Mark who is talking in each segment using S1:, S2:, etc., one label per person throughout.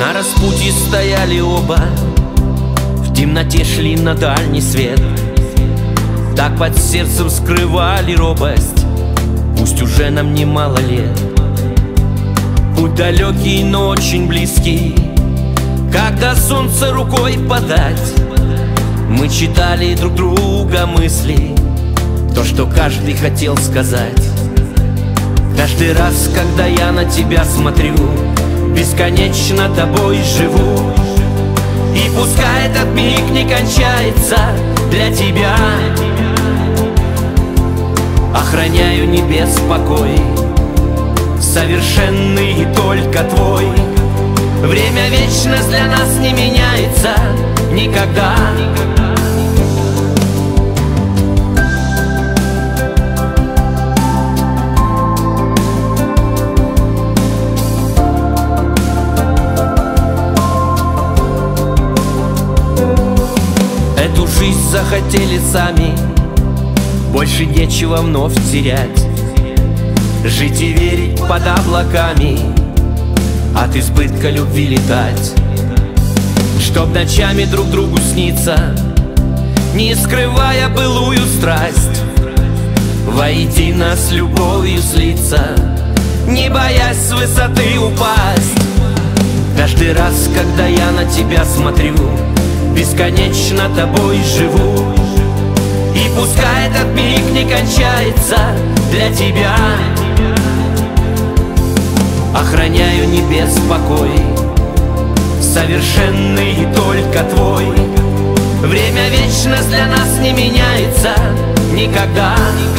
S1: На распутье стояли оба, в темноте шли на дальний свет. Так под сердцем скрывали робость, пусть уже нам немало лет. Путь далекий, но очень близкий, когда солнце рукой подать. Мы читали друг друга мысли, то, что каждый хотел сказать. Каждый раз, когда я на тебя смотрю, бесконечно тобой живу. И пускай этот миг не кончается для тебя, охраняю небес покой, совершенный только твой. Время вечность для нас не меняется никогда. Эту жизнь захотели сами, больше нечего вновь терять. Жить и верить под облаками, от избытка любви летать. Чтоб ночами друг другу сниться, не скрывая былую страсть. Воедино с любовью слиться, не боясь с высоты упасть. Каждый раз, когда я на тебя смотрю, бесконечно тобой живу. И пускай этот миг не кончается для тебя, охраняю небес покой, совершенный только твой. Время вечность для нас не меняется никогда.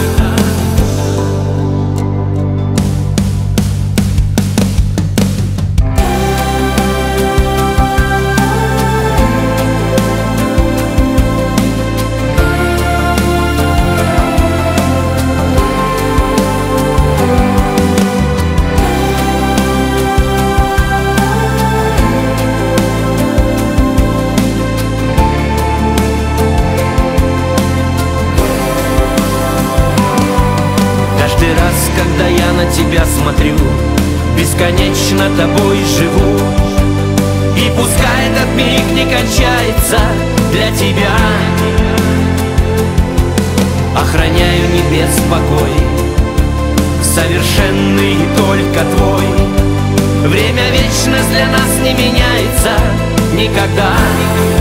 S1: Когда я на тебя смотрю, бесконечно тобой живу. И пускай этот миг не кончается для тебя, охраняю небес покой, совершенный только твой. Время вечность для нас не меняется никогда.